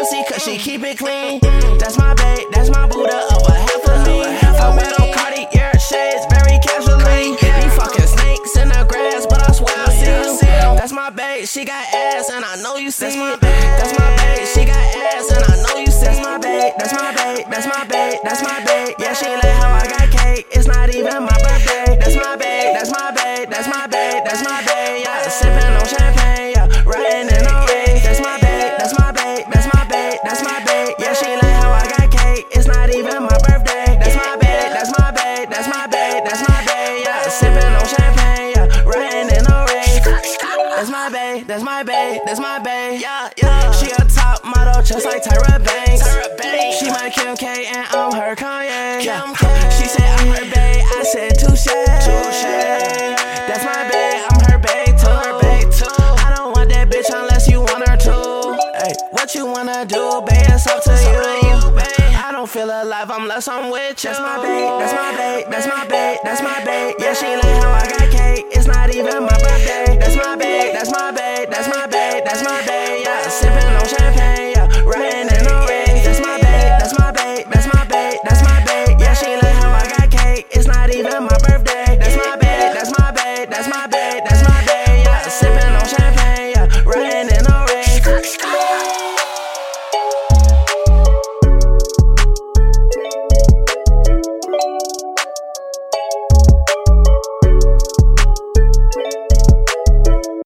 pussy cause she keep it clean. That's my babe, that's my Buddha over half of me. I wear them Cartier shades very casually. These fucking snakes in the grass, but I swear I see them. That's my babe, she got ass and I know you see it. That's my babe, she got ass and I know you see it. That's my babe, that's my babe, that's my babe, that's my babe. Yeah, she like how I got cake, it's not even my birthday. That's my babe, that's my babe, that's my babe, that's my babe. Yeah, sipping on champagne, yeah, riding in a rave. That's my babe, that's my babe, that's my babe, that's my babe. Yeah, she like how I got cake, it's not even my birthday. That's my babe, that's my babe, that's my babe, that's my babe. Yeah, sipping on champagne, yeah, riding in a rave. That's my babe, that's my babe, that's my babe. Yeah, yeah. She a top model just like Tyra Banks. She my Kim K and I'm her Kanye. She said I'm her babe, I said touche. That's my babe, I'm her babe too. I don't want that bitch unless you want her to. Hey, what you wanna do, babe? It's up to you. I don't feel alive unless I'm with you. That's my babe, that's my babe, that's my babe, that's my babe. Yeah, she like how I got cake, it's not even my birthday. That's my babe, that's my babe, that's my babe, that's my babe. Yeah, sipping on champagne, yeah, riding